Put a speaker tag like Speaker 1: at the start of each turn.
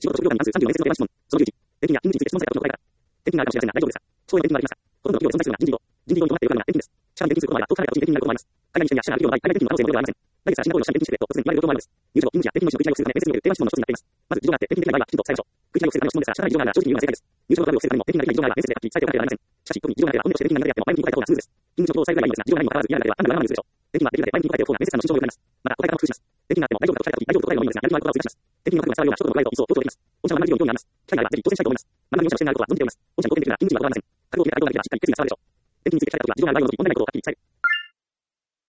Speaker 1: 仕事職業間に関する34年生の質問。その11、転勤や勤務地について質問されたことの答えから。転勤があるかもしれませんが大丈夫ですか。そういう転勤がありますか。ほとんどの企業で存在するのが人事業。人事業に伴っているのが転勤です。社内に転勤することもあれば、遠く離れた土地に転勤になることもあります。海外に支店や支社がある企業の場合、海外転勤の可能性もゼロではありません。来月から新加入の社に転勤してくれと突然言われることもあるのです。入場、勤務時や転勤の時の繰り返しをするため、面接における定番質問の一つになっています。まず、事情があって転勤できない場合はきちんと伝えましょう。食い違いを防ぐための質問ですが、仕方ない事情があれば正直に言うのが正解です。入場のトラブルを防ぐためにも、転勤ができない事情があれば面接ではっきり伝えておかなければなりません。しかし、特に事情がなければ本音として転勤が苦手であっても前向きに答えた方がスムーズです。勤務状況を伝えるぐらいいいのですが、事情がないにもかかわらず嫌なだけでは案外わがままにするでしょう。転勤ができるので前向きに答えておく方が面接官の心情を良くなります。また、答え方も工夫します。転勤があっても大丈夫かと聞かれたとき、大丈夫と答えるのもいいのですが、やる気のあることは追加します。転勤の覚悟が伝わるような一言のガイドをいつも強調できます。御社は学び業に興味があります。機会があればぜひ挑戦したいと思います。学び業者の視点があることは存じております。御社に貢献できるなら勤務時には断られません。覚悟を決めた態度が大事。しっかり決意が伝わるでしょう。転勤について聞かれたときは、事情がある概要のとき、問題ないことをはっきり伝える。